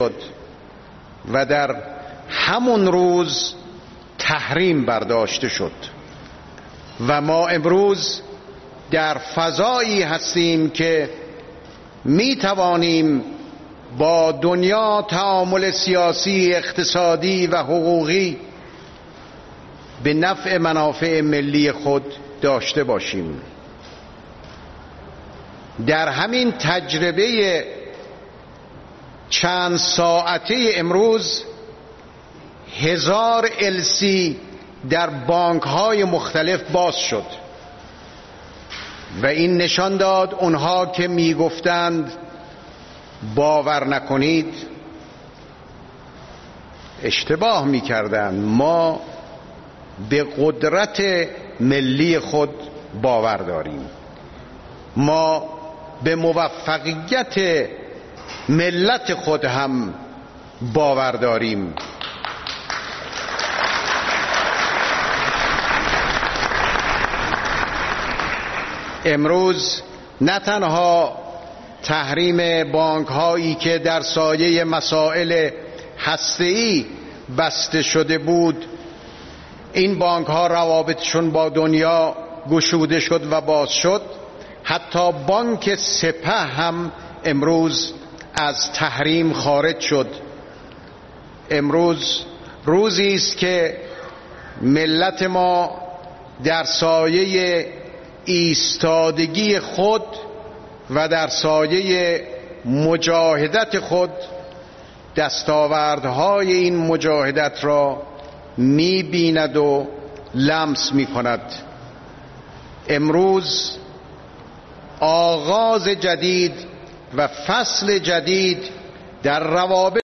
شد و در همون روز تحریم برداشته شد و ما امروز در فضایی هستیم که می توانیم با دنیا تعامل سیاسی، اقتصادی و حقوقی به نفع منافع ملی خود داشته باشیم. در همین تجربه چند ساعته امروز 1000 LC در بانک‌های مختلف باز شد و این نشان داد اونها که میگفتند باور نکنید اشتباه میکردند. ما به قدرت ملی خود باور داریم، ما به موفقیت ملت خود هم باور داریم. امروز نه تنها تحریم بانک هایی که در سایه مسائل هسته‌ای بسته شده بود، این بانک ها روابطشون با دنیا گشوده شد و باز شد، حتی بانک سپه هم امروز از تحریم خارج شد. امروز روزی است که ملت ما در سایه ایستادگی خود و در سایه مجاهدت خود دستاوردهای این مجاهدت را می‌بیند و لمس می‌کند. امروز آغاز جدید و فصل جدید در روابط